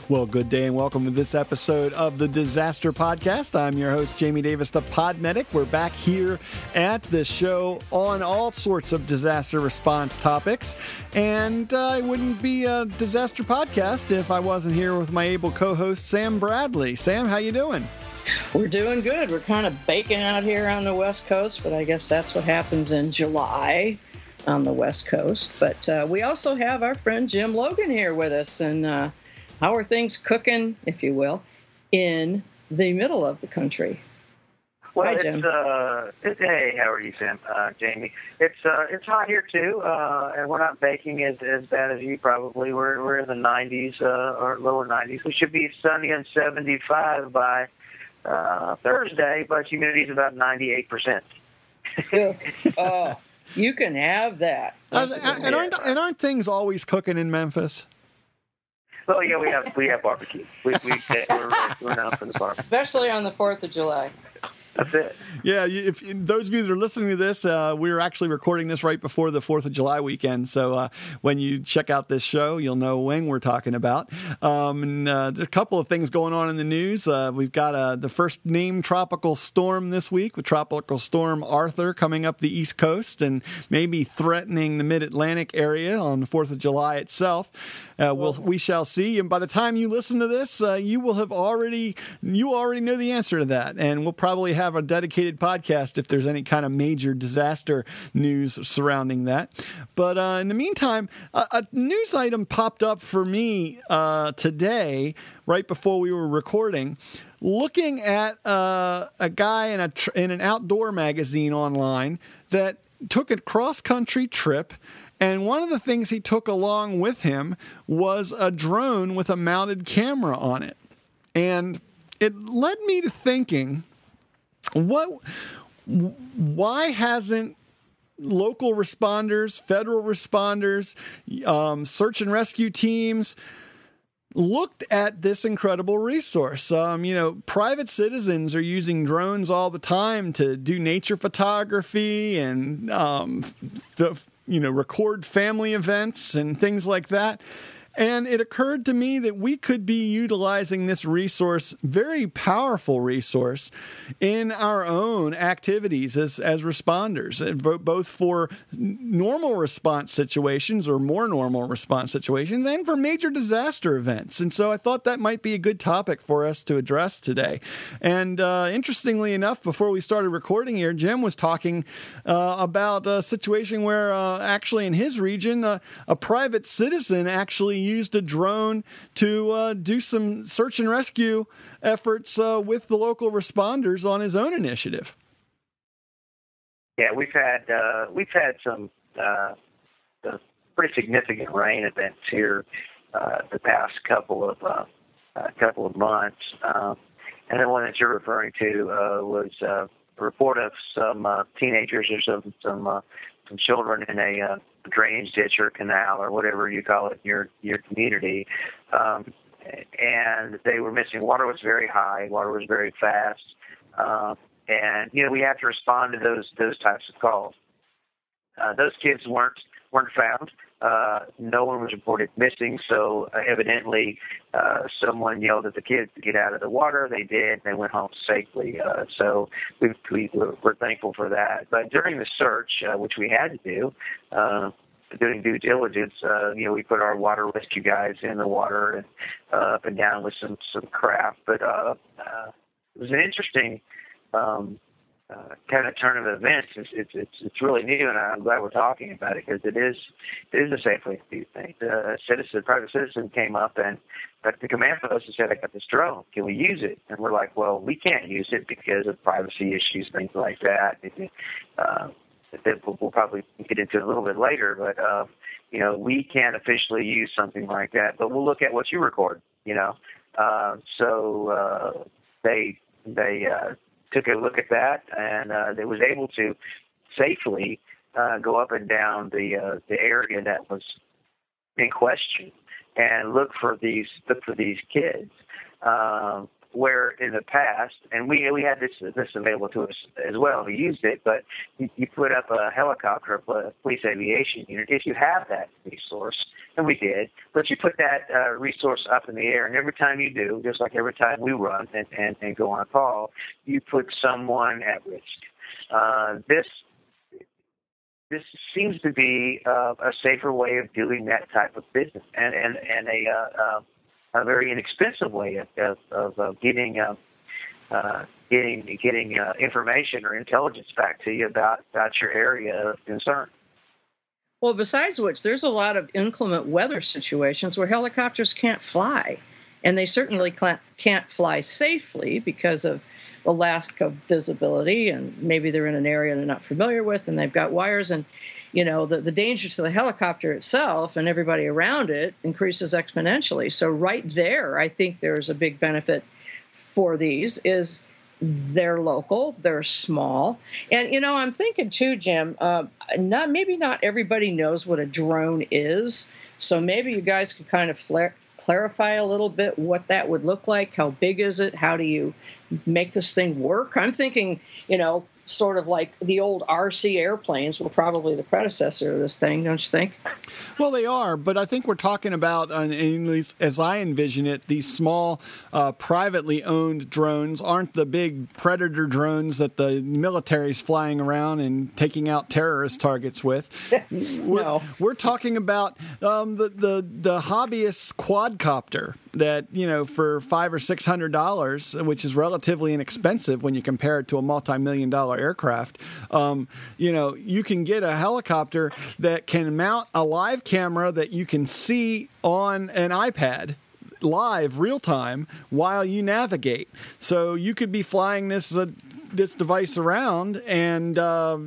Well, good day and welcome to this episode of the Disaster Podcast. I'm your host, Jamie Davis, the Pod Medic. We're back here at the show on all sorts of disaster response topics. And it wouldn't be a disaster podcast if I wasn't here with my able co-host, Sam Bradley. Sam, how you doing? We're doing good. We're kind of baking out here on the West Coast, but I guess that's what happens in July on the West Coast. But we also have our friend Jim Logan here with us. And how are things cooking, if you will, in the middle of the country? Well, Hi, Jim. Hey, how are you, Sam? Jamie? It's hot here too, and we're not baking as bad as you probably. We're in the 90s or lower 90s. We should be sunny and 75 by Thursday, but humidity is about 98%. Oh, you can have that. And aren't things always cooking in Memphis? Well, yeah, we have barbecue. We're known for the barbecue, Especially on the 4th of July. That's it. Yeah, if those of you that are listening to this, we're actually recording this right before the 4th of July weekend. So when you check out this show, you'll know when we're talking about. And there's a couple of things going on in the news. We've got the first named tropical storm this week with Tropical Storm Arthur coming up the East Coast and maybe threatening the Mid-Atlantic area on the 4th of July itself. We shall see. And by the time you listen to this, you already know the answer to that. And we'll probably have a dedicated podcast if there's any kind of major disaster news surrounding that. But in the meantime, a news item popped up for me today, right before we were recording, looking at a guy in an outdoor magazine online that took a cross-country trip. And one of the things he took along with him was a drone with a mounted camera on it. And it led me to thinking, why hasn't local responders, federal responders, search and rescue teams looked at this incredible resource? Private citizens are using drones all the time to do nature photography and record family events and things like that. And it occurred to me that we could be utilizing this resource, very powerful resource, in our own activities as responders, both for normal response situations or more normal response situations and for major disaster events. And so I thought that might be a good topic for us to address today. And interestingly enough, before we started recording here, Jim was talking about a situation where actually in his region, a private citizen actually used a drone to do some search and rescue efforts with the local responders on his own initiative. Yeah, we've had some pretty significant rain events here the past couple of months, and the one that you're referring to was a report of some teenagers or some children in a drainage ditch or canal or whatever you call it in your community, and they were missing. Water was very high. Water was very fast, and we have to respond to those types of calls. Those kids weren't found. No one was reported missing, so evidently someone yelled at the kids to get out of the water. They did. They went home safely. So we're thankful for that. But during the search, which we had to do, doing due diligence, we put our water rescue guys in the water and up and down with some craft. But it was an interesting kind of turn of events. It's really new, and I'm glad we're talking about it because it is a safely to do thing. A private citizen came up and got the command post and said, "I got this drone. Can we use it?" And we're like, "Well, we can't use it because of privacy issues, things like that." That we'll probably get into a little bit later, but we can't officially use something like that. But we'll look at what you record. So they took a look at that, and they was able to safely go up and down the area that was in question and look for these kids. where in the past, and we had this available to us as well, we used it, but you put up a helicopter, a police aviation unit, if you have that resource, and we did, but you put that resource up in the air, and every time you do, just like every time we run and go on a call, you put someone at risk. This seems to be a safer way of doing that type of business, and a very inexpensive way of getting information or intelligence back to you about your area of concern. Well, besides which, there's a lot of inclement weather situations where helicopters can't fly, and they certainly can't fly safely because of the lack of visibility, and maybe they're in an area they're not familiar with, and they've got wires, and the danger to the helicopter itself and everybody around it increases exponentially. So right there, I think there's a big benefit for these is they're local, they're small. And, I'm thinking too, Jim, maybe not everybody knows what a drone is. So maybe you guys could kind of clarify a little bit what that would look like. How big is it? How do you make this thing work? I'm thinking, sort of like the old RC airplanes were probably the predecessor of this thing, don't you think? Well, they are, but I think we're talking about, at least as I envision it, these small privately owned drones aren't the big predator drones that the military's flying around and taking out terrorist targets with. No. We're talking about the hobbyist quadcopter that, for $500 or $600, which is relatively inexpensive when you compare it to a multi-million-dollar aircraft. You can get a helicopter that can mount a live camera that you can see on an iPad live, real time, while you navigate. So you could be flying this device around, and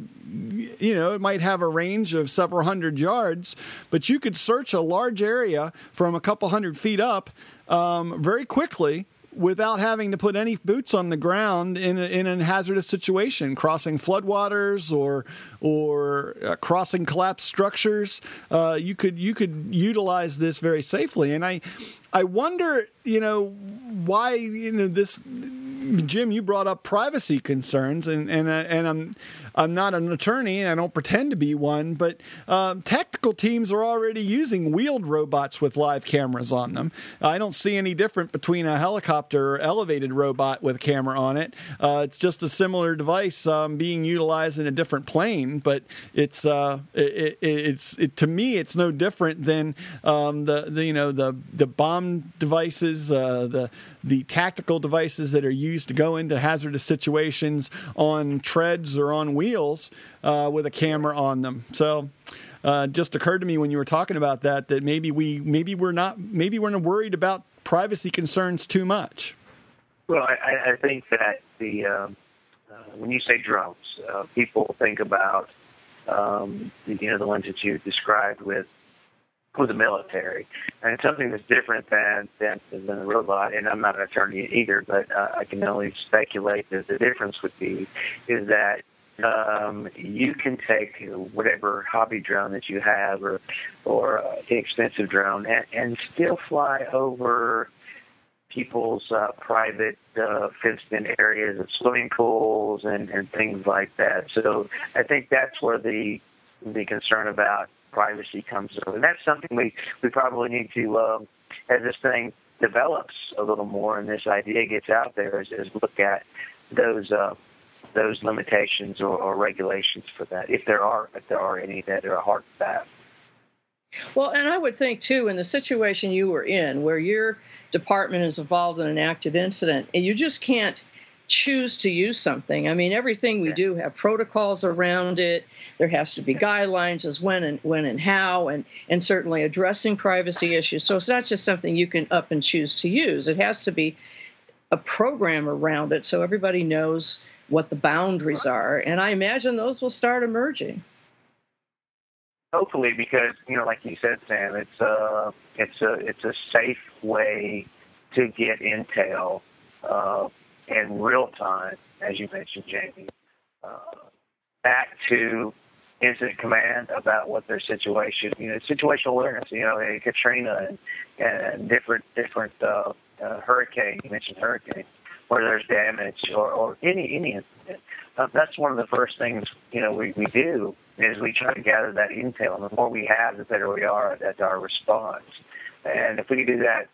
it might have a range of several hundred yards, but you could search a large area from a couple hundred feet up very quickly without having to put any boots on the ground in a hazardous situation, crossing floodwaters or crossing collapsed structures. You could utilize this very safely, and I wonder, why this. Jim, you brought up privacy concerns, and I'm not an attorney, and I don't pretend to be one, but tactical teams are already using wheeled robots with live cameras on them. I don't see any different between a helicopter or elevated robot with a camera on it. It's just a similar device being utilized in a different plane, but it's to me it's no different than the bomb devices, the tactical devices that are used to go into hazardous situations on treads or on wheels with a camera on them. So just occurred to me when you were talking about that maybe we're not worried about privacy concerns too much. Well, I think that when you say drones, people think about the ones that you described with the military, and it's something that's different than a robot. And I'm not an attorney either, but I can only speculate that the difference would be is that you can take whatever hobby drone that you have or inexpensive drone and still fly over people's private fenced-in areas of swimming pools and things like that. So I think that's where the concern about privacy comes over. And that's something we probably need to, as this thing develops a little more and this idea gets out there, is look at those limitations or regulations for that, if there are any that are hard to pass. Well, and I would think, too, in the situation you were in, where your department is involved in an active incident, and you just can't choose to use something. I mean, everything we do have protocols around it. There has to be guidelines as when and how, and certainly addressing privacy issues. So it's not just something you can up and choose to use. It has to be a program around it so everybody knows what the boundaries are. And I imagine those will start emerging. Hopefully, because like you said, Sam, it's a safe way to get intel in real time, as you mentioned, Jamie, back to incident command about what their situation, situational awareness, Katrina and different hurricane. You mentioned hurricane. where there's damage or any incident. That's one of the first things we do is we try to gather that intel. And the more we have, the better we are at our response. And if we do that,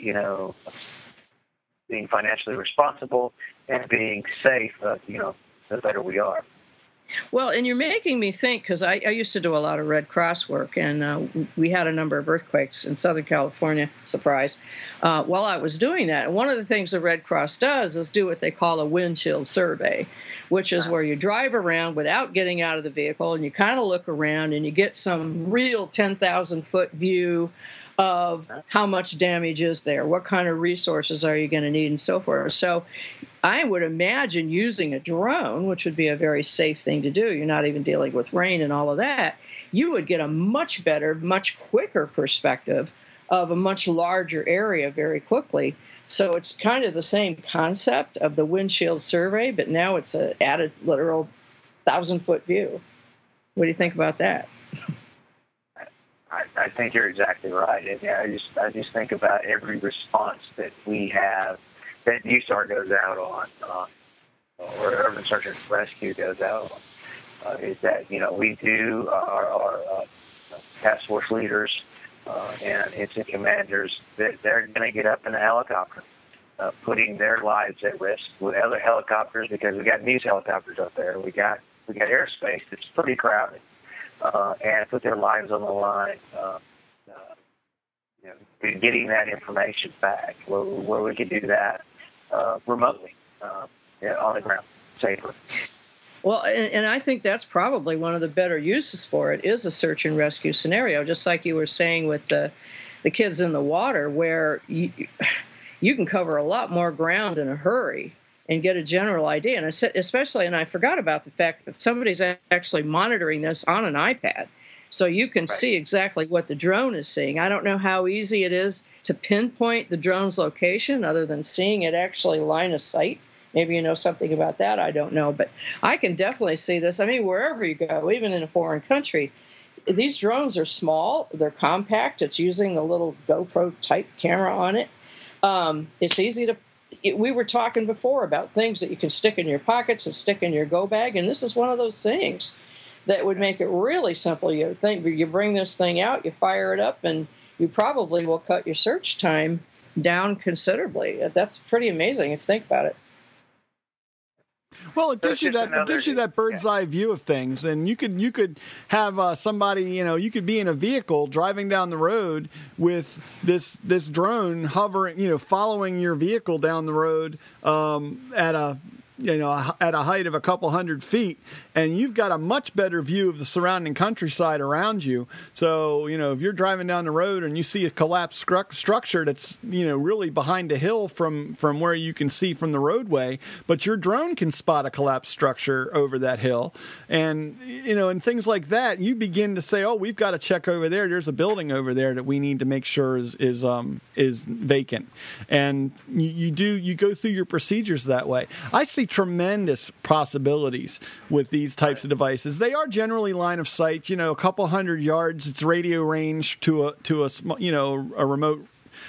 being financially responsible and being safe, the better we are. Well, and you're making me think, because I used to do a lot of Red Cross work, and we had a number of earthquakes in Southern California, surprise, while I was doing that. And one of the things the Red Cross does is do what they call a windshield survey, which is where you drive around without getting out of the vehicle, and you kind of look around, and you get some real 10,000-foot view of how much damage is there, what kind of resources are you going to need, and so forth. So I would imagine using a drone, which would be a very safe thing to do. You're not even dealing with rain and all of that. You would get a much better, much quicker perspective of a much larger area very quickly. So it's kind of the same concept of the windshield survey, but now it's an added literal 1,000-foot view. What do you think about that? I think you're exactly right. And I just think about every response that we have that USAR goes out on, or Urban Search and Rescue goes out on, is that we do our task force leaders and incident commanders that they're going to get up in a helicopter, putting their lives at risk with other helicopters, because we got news helicopters up there. We got airspace that's pretty crowded. And put their lives on the line, getting that information back, where we can do that remotely, on the ground, safely. Well, and I think that's probably one of the better uses for it is a search and rescue scenario, just like you were saying with the kids in the water, where you can cover a lot more ground in a hurry and get a general idea. And especially, and I forgot about the fact that somebody's actually monitoring this on an iPad. So you can see exactly what the drone is seeing. I don't know how easy it is to pinpoint the drone's location other than seeing it actually line of sight. Maybe you know something about that. I don't know. But I can definitely see this. I mean, wherever you go, even in a foreign country, these drones are small. They're compact. It's using the little GoPro type camera on it. It's easy to... We were talking before about things that you can stick in your pockets and stick in your go bag, and this is one of those things that would make it really simple. You bring this thing out, you fire it up, and you probably will cut your search time down considerably. That's pretty amazing if you think about it. Well, it gives you that bird's eye view of things, and you could have somebody, you could be in a vehicle driving down the road with this drone hovering, following your vehicle down the road at a height of a couple hundred feet, and you've got a much better view of the surrounding countryside around you. So, if you're driving down the road and you see a collapsed structure that's, really behind a hill from where you can see from the roadway, but your drone can spot a collapsed structure over that hill, and, and things like that, you begin to say, oh, we've got to check over there. There's a building over there that we need to make sure is vacant. And you go through your procedures that way. I see tremendous possibilities with these types of devices. They are generally line of sight, a couple hundred yards. It's radio range to a remote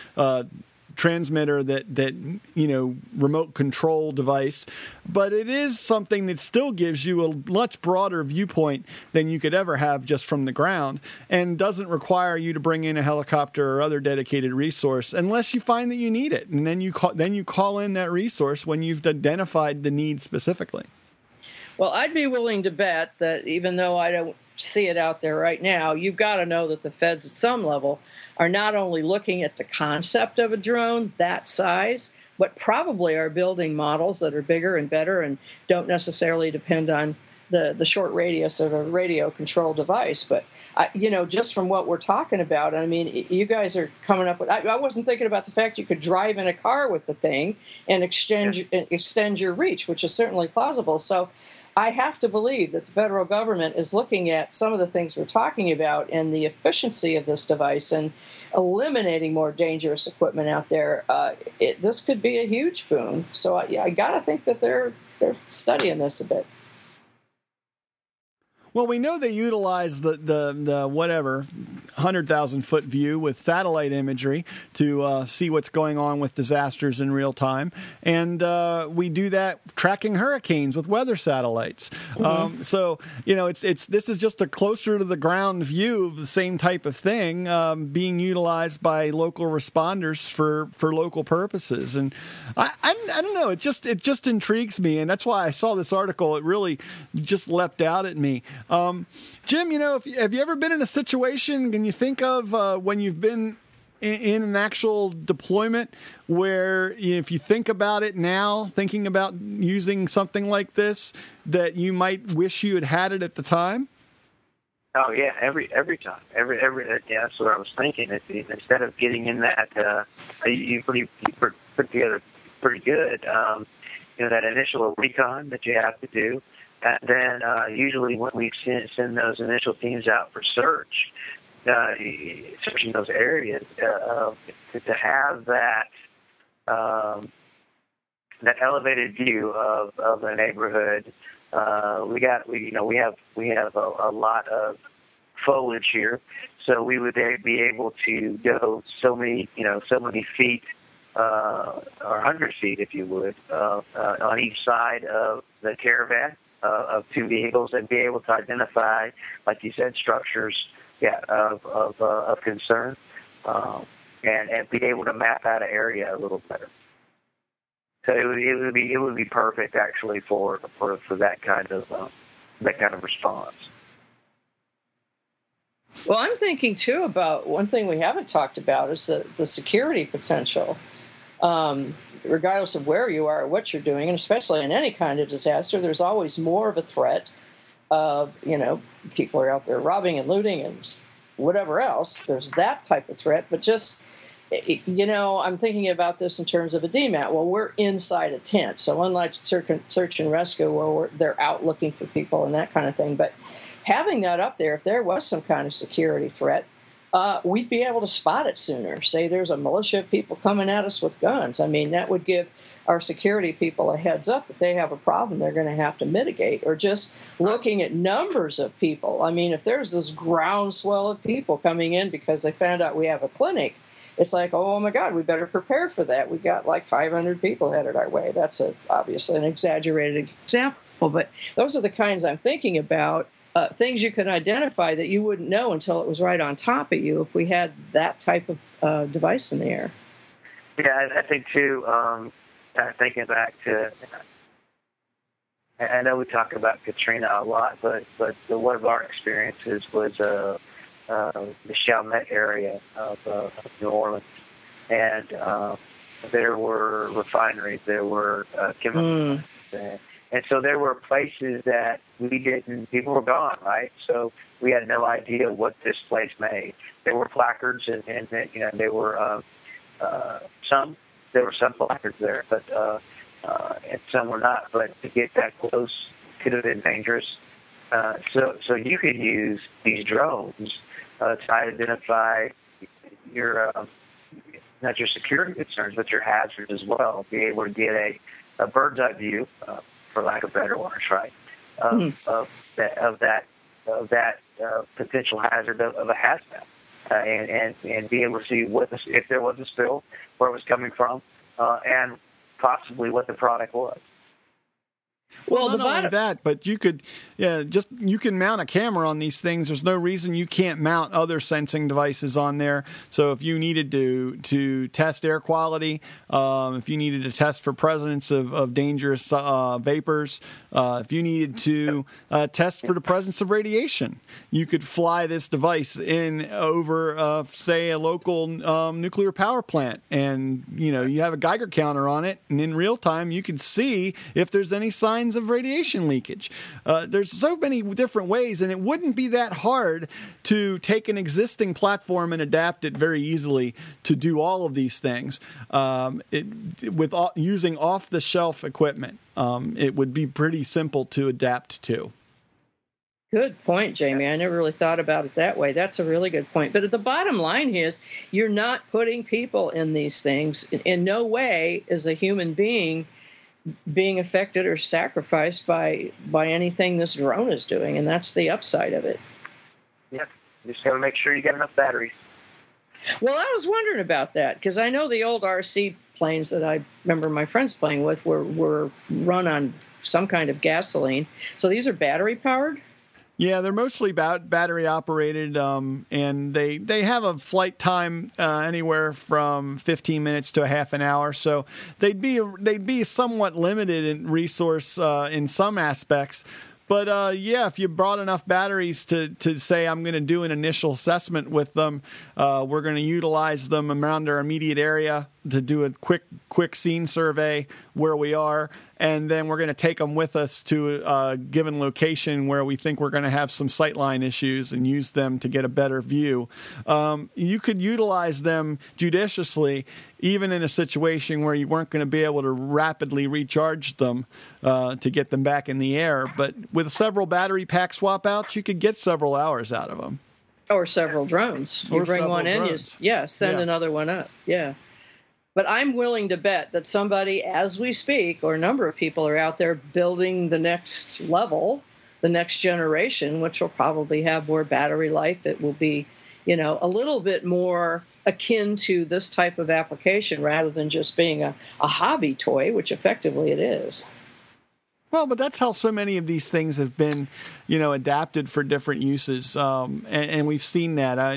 transmitter that remote control device, but it is something that still gives you a much broader viewpoint than you could ever have just from the ground, and doesn't require you to bring in a helicopter or other dedicated resource unless you find that you need it, and then you call in that resource when you've identified the need specifically. Well, I'd be willing to bet that even though I don't see it out there right now, you've got to know that the feds at some level are not only looking at the concept of a drone that size, but probably are building models that are bigger and better and don't necessarily depend on the short radius of a radio control device. But, just from what we're talking about, I mean, you guys are coming up with... I wasn't thinking about the fact you could drive in a car with the thing and extend your reach, which is certainly plausible. So I have to believe that the federal government is looking at some of the things we're talking about and the efficiency of this device and eliminating more dangerous equipment out there. This could be a huge boon. So I got to think that they're studying this a bit. Well, we know they utilize the whatever 100,000-foot view with satellite imagery to see what's going on with disasters in real time. And we do that tracking hurricanes with weather satellites. So, this is just a closer to the ground view of the same type of thing being utilized by local responders for local purposes. And I don't know, it just intrigues me. And that's why I saw this article. It really just leapt out at me. Jim, have you ever been in a situation, can you think of when you've been in an actual deployment where, if you think about it now, thinking about using something like this, that you might wish you had it at the time? Oh yeah, every time, every yeah, that's what I was thinking. Instead of getting in that, you put together pretty good. That initial recon that you have to do. And then usually when we send those initial teams out for searching those areas, to have that that elevated view of the neighborhood, we have a lot of foliage here, so we would be able to go so many feet. Or 100 feet, if you would, on each side of the caravan of two vehicles, and be able to identify, like you said, structures, of concern, and be able to map out an area a little better. So it would be perfect actually for that kind of response. Well, I'm thinking too about one thing we haven't talked about is the security potential. Regardless of where you are or what you're doing, and especially in any kind of disaster, there's always more of a threat of, people are out there robbing and looting and whatever else. There's that type of threat, but just, I'm thinking about this in terms of a DMAT. Well, we're inside a tent, so unlike search and rescue where they're out looking for people and that kind of thing, but having that up there, if there was some kind of security threat, we'd be able to spot it sooner. Say there's a militia of people coming at us with guns. I mean, that would give our security people a heads up that they have a problem they're going to have to mitigate. Or just looking at numbers of people. I mean, if there's this groundswell of people coming in because they found out we have a clinic, it's like, oh my God, we better prepare for that. We've got like 500 people headed our way. That's obviously an exaggerated example, but those are the kinds I'm thinking about. Things you could identify that you wouldn't know until it was right on top of you if we had that type of device in the air. Yeah, I think too, thinking back to, I know we talk about Katrina a lot, but one of our experiences was the Chalmette area of New Orleans. And there were refineries, there were chemical plants, and so there were places that people were gone, right? So we had no idea what this place made. There were placards, and there were some placards there, but and some were not. But to get that close could have been dangerous. So you could use these drones to identify your not your security concerns, but your hazards as well. Be able to get a bird's eye view, for lack of better words, right, of that potential hazard of a hazmat, and be able to see if there was a spill, where it was coming from, and possibly what the product was. Well, not only that, but you can mount a camera on these things. There's no reason you can't mount other sensing devices on there. So if you needed to test air quality, if you needed to test for presence of dangerous vapors, if you needed to test for the presence of radiation, you could fly this device in over, say, a local nuclear power plant, and you have a Geiger counter on it, and in real time you can see if there's any signs of radiation leakage. There's so many different ways, and it wouldn't be that hard to take an existing platform and adapt it very easily to do all of these things using off-the-shelf equipment. It would be pretty simple to adapt to. Good point, Jamie. I never really thought about it that way. That's a really good point. But the bottom line is you're not putting people in these things. In no way is a human being being affected or sacrificed by anything this drone is doing, and that's the upside of it. Yep. You just got to make sure you got enough batteries. Well, I was wondering about that because I know the old RC planes that I remember my friends playing with were run on some kind of gasoline. So these are battery powered? Yeah, they're mostly battery operated, and they have a flight time anywhere from 15 minutes to a half an hour. So they'd be somewhat limited in resource in some aspects. But yeah, if you brought enough batteries to say I'm going to do an initial assessment with them, we're going to utilize them around our immediate area to do a quick scene survey where we are, and then we're going to take them with us to a given location where we think we're going to have some sightline issues and use them to get a better view. You could utilize them judiciously, even in a situation where you weren't going to be able to rapidly recharge them to get them back in the air. But with several battery pack swap outs, you could get several hours out of them. Or several drones. You bring one in, send another one up. Yeah. But I'm willing to bet that somebody, as we speak, or a number of people are out there building the next level, the next generation, which will probably have more battery life. It will be, a little bit more akin to this type of application rather than just being a hobby toy, which effectively it is. Well, but that's how so many of these things have been, adapted for different uses, and we've seen that.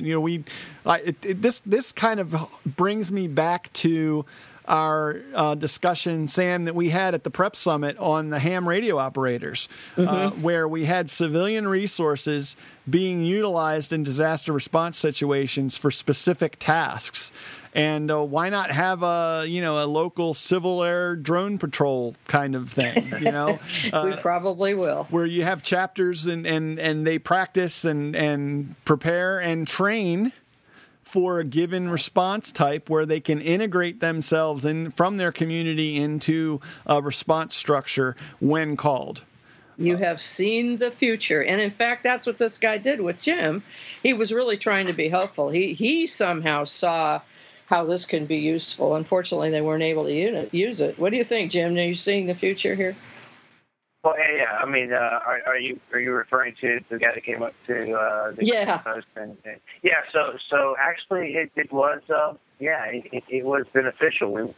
This kind of brings me back to our discussion, Sam, that we had at the Prep Summit on the ham radio operators, where we had civilian resources being utilized in disaster response situations for specific tasks. And why not have a local civil air drone patrol kind of thing? We probably will. Where you have chapters and they practice and prepare and train for a given response type where they can integrate themselves from their community into a response structure when called. You have seen the future. And in fact, that's what this guy did with Jim. He was really trying to be helpful. He somehow saw how this can be useful. Unfortunately, they weren't able to use it. What do you think, Jim? Are you seeing the future here? Well, yeah. I mean, are you referring to the guy that came up to the post? Yeah. So actually, it was it was beneficial.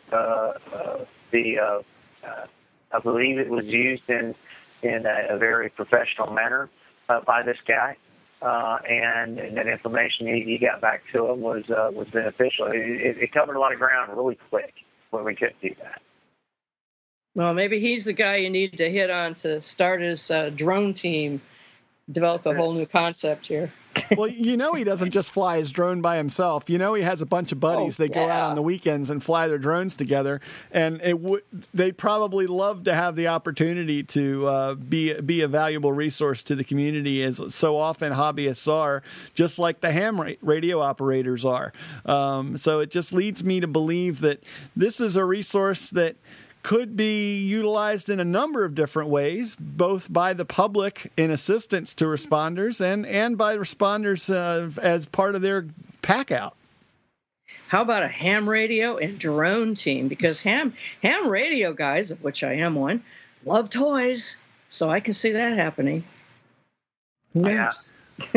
I believe it was used in a very professional manner by this guy. And that information he got back to him was beneficial. It covered a lot of ground really quick when we couldn't do that. Well, maybe he's the guy you need to hit on to start his drone team, develop a whole new concept here. Well, he doesn't just fly his drone by himself. He has a bunch of buddies. They go out on the weekends and fly their drones together. And they'd probably love to have the opportunity to be a valuable resource to the community, as so often hobbyists are, just like the ham radio operators are. So it just leads me to believe that this is a resource that could be utilized in a number of different ways, both by the public in assistance to responders and by responders as part of their pack out. How about a ham radio and drone team? Because ham radio guys, of which I am one, love toys. So I can see that happening. Yes.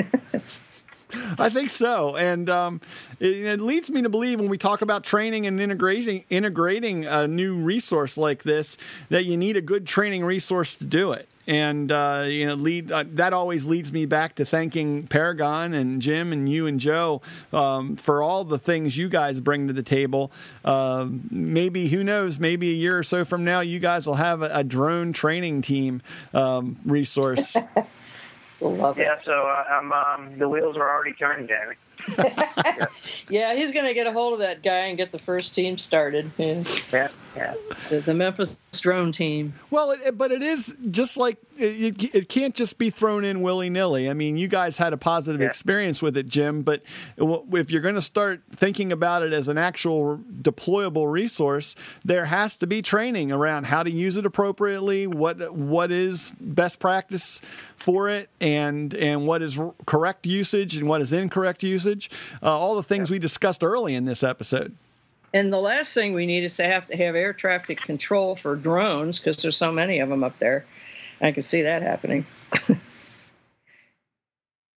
I think so. And it leads me to believe when we talk about training and integrating a new resource like this, that you need a good training resource to do it. And, that always leads me back to thanking Paragon and Jim and you and Joe for all the things you guys bring to the table. Maybe, who knows, maybe a year or so from now, you guys will have a drone training team resource. Love it. Yeah, so the wheels are already turning, Danny. Yeah, he's going to get a hold of that guy and get the first team started. Yeah. The Memphis drone team. Well, but it is just like it can't just be thrown in willy-nilly. I mean, you guys had a positive experience with it, Jim, but if you're going to start thinking about it as an actual deployable resource, there has to be training around how to use it appropriately, what is best practice for it, and what is correct usage and what is incorrect usage, all the things we discussed early in this episode. And the last thing we need is to have air traffic control for drones, because there's so many of them up there. I can see that happening.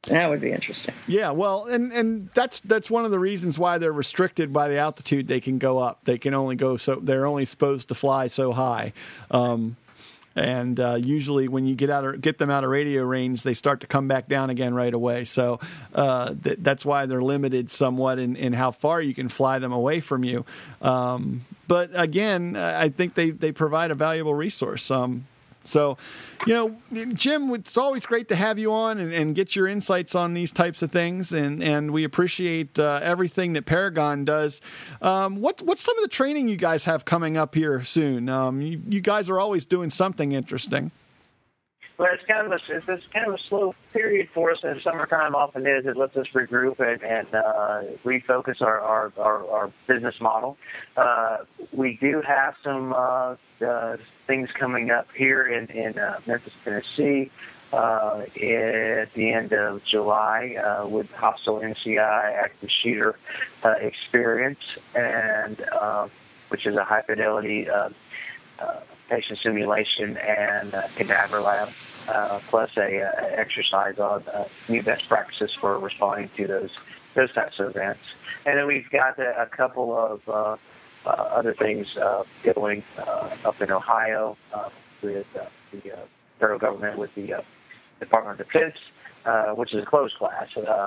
That would be interesting. Yeah, well, and that's one of the reasons why they're restricted by the altitude they can go up. They can only go they're only supposed to fly so high. And usually when you get them out of radio range, they start to come back down again right away. So that's why they're limited somewhat in how far you can fly them away from you. But again, I think they provide a valuable resource. So, Jim, it's always great to have you on and get your insights on these types of things, and we appreciate everything that Paragon does. What's some of the training you guys have coming up here soon? You guys are always doing something interesting. Well, it's kind of a slow period for us, and summertime often is. It lets us regroup and refocus our business model. We do have some things coming up here in Memphis, Tennessee, at the end of July with Hostile NCI Active Shooter Experience, and which is a high fidelity patient simulation and cadaver lab. Plus a exercise on new best practices for responding to those types of events. And then we've got a couple of other things going up in Ohio with the federal government, with the Department of Defense, which is a closed class.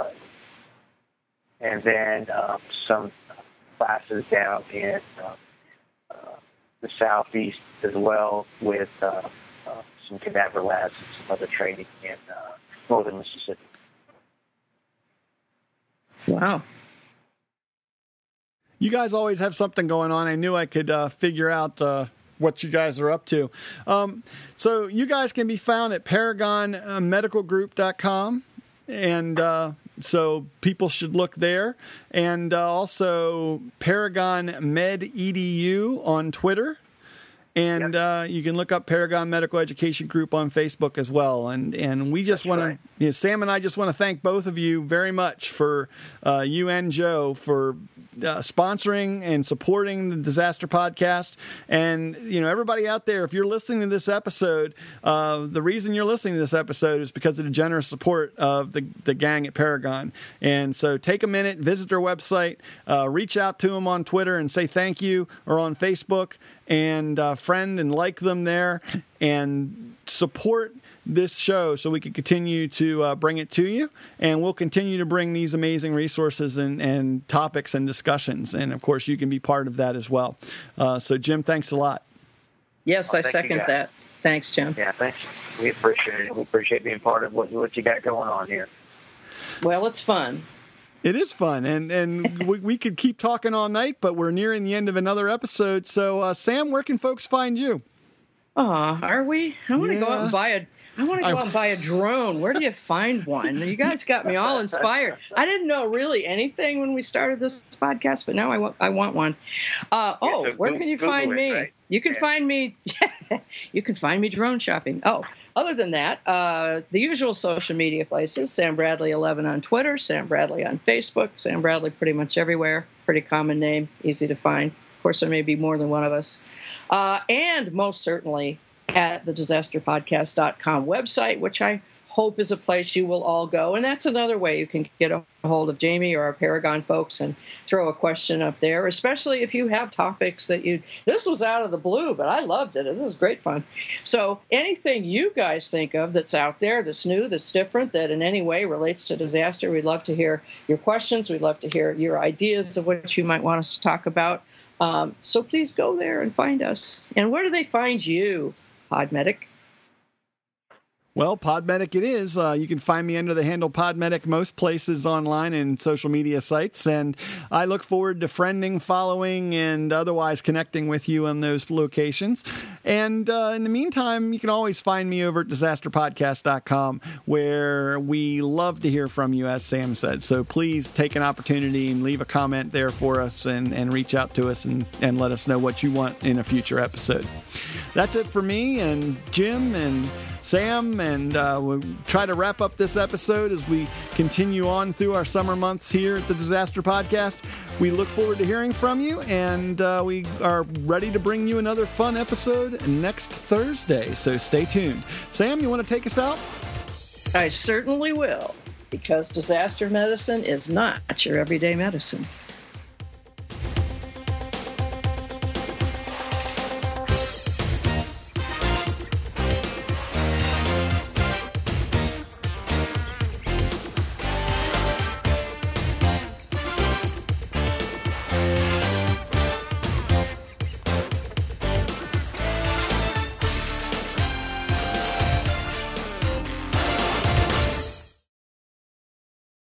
And then some classes down in the Southeast as well with some cadaver labs and some other training in northern Mississippi. Wow. You guys always have something going on. I knew I could figure out what you guys are up to. So you guys can be found at ParagonMedicalGroup.com, and so people should look there. And also Paragon Med EDU on Twitter. And you can look up Paragon Medical Education Group on Facebook as well. And we just want to, Sam and I just want to thank both of you very much for you and Joe for sponsoring and supporting the Disaster Podcast. And, everybody out there, if you're listening to this episode, the reason you're listening to this episode is because of the generous support of the gang at Paragon. And so take a minute, visit their website, reach out to them on Twitter and say thank you, or on Facebook, and friend and like them there, and support this show so we can continue to bring it to you. And we'll continue to bring these amazing resources and topics and discussions. And, of course, you can be part of that as well. So, Jim, thanks a lot. Yes, I second that. Thanks, Jim. Yeah, thanks. We appreciate it. We appreciate being part of what you got going on here. Well, it's fun. It is fun, and we could keep talking all night, but we're nearing the end of another episode. So, Sam, where can folks find you? Are we? I want to go out and buy a drone. Where do you find one? You guys got me all inspired. I didn't know really anything when we started this podcast, but now I want one. Where can you find me? Right? You can find me. You can find me drone shopping. Other than that, the usual social media places: Sam Bradley 11 on Twitter, Sam Bradley on Facebook, Sam Bradley pretty much everywhere. Pretty common name, easy to find. Of course, there may be more than one of us. And most certainly at the disasterpodcast.com website, which I hope is a place you will all go. And that's another way you can get a hold of Jamie or our Paragon folks and throw a question up there, especially if you have topics that this was out of the blue, but I loved it. This is great fun. So anything you guys think of that's out there, that's new, that's different, that in any way relates to disaster, we'd love to hear your questions. We'd love to hear your ideas of what you might want us to talk about. So please go there and find us. And where do they find you, Podmedic? Well, Podmedic it is. You can find me under the handle Podmedic most places online and social media sites. And I look forward to friending, following, and otherwise connecting with you on those locations. And in the meantime, you can always find me over at disasterpodcast.com, where we love to hear from you, as Sam said. So please take an opportunity and leave a comment there for us, and reach out to us and let us know what you want in a future episode. That's it for me and Jim and Sam, and we'll try to wrap up this episode as we continue on through our summer months here at the Disaster Podcast. We look forward to hearing from you, and we are ready to bring you another fun episode next Thursday, so stay tuned. Sam, you want to take us out? I certainly will. because disaster medicine is not your everyday medicine.